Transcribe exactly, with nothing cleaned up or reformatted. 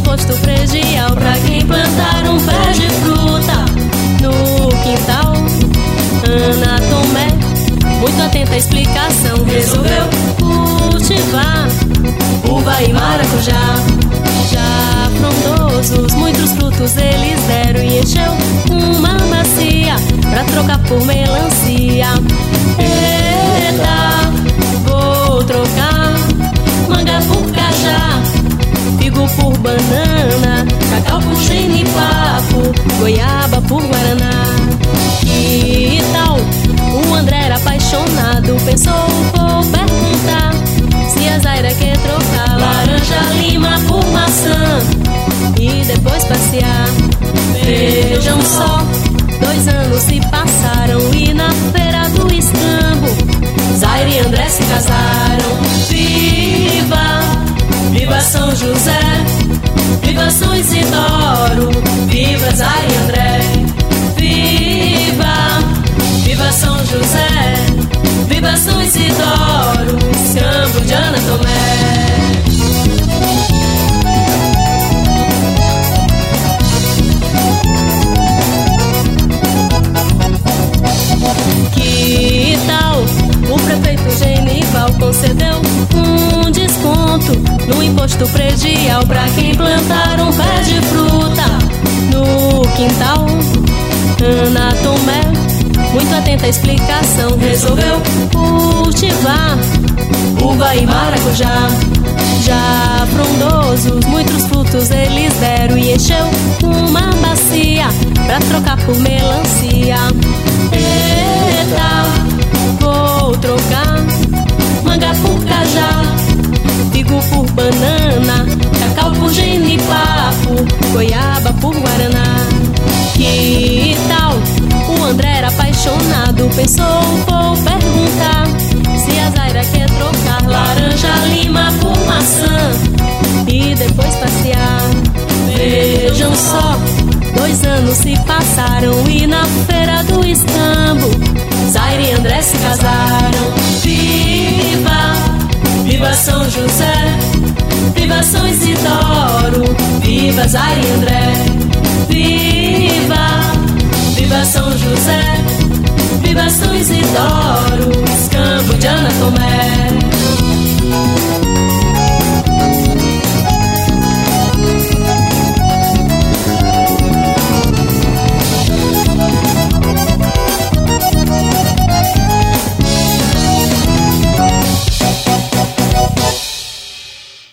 imposto predial pra quem plantar um pé de fruta no quintal. Ana Tomé, muito atenta à explicação, resolveu cultivar uva e maracujá. Já frondosos, muitos frutos eles deram e encheu uma bacia pra trocar por melancia. Eita, vou trocar manga por cajá, figo por banana, cacau por genipapo, goiaba por guaraná. Que tal? O André era apaixonado, pensou, vou perguntar se a Zaira quer trocar laranja, lima por maçã e depois passear. Vejam só, dois anos se passaram e na feira do estambo Zaira e André se casaram. Viva, viva São José, viva São Isidoro, viva Zaira e André. Viva, viva São José, viva São Isidoro, escambo de Ana Tomé. Que tal? O prefeito Genival concedeu um desconto no imposto predial pra quem plantar um pé de fruta no quintal. Ana Tomé, muito atenta à explicação, resolveu cultivar uva e maracujá. Já frondosos, muitos frutos eles deram e encheu uma bacia pra trocar por melancia. Eita, vou trocar manga por cajá, figo por banana, cacau por genipapo, goiaba por guaraná. Que tal? O André era apaixonado, pensou, vou perguntar se a Zaira quer trocar laranja, lima por maçã e depois passear. Vejam só, dois anos se passaram e na feira do estambo Zaira e André se casaram. Viva, viva São José, viva São Isidoro, viva Zaira e André. Viva, viva São José, viva São Isidoro, escambo de Ana Tomé.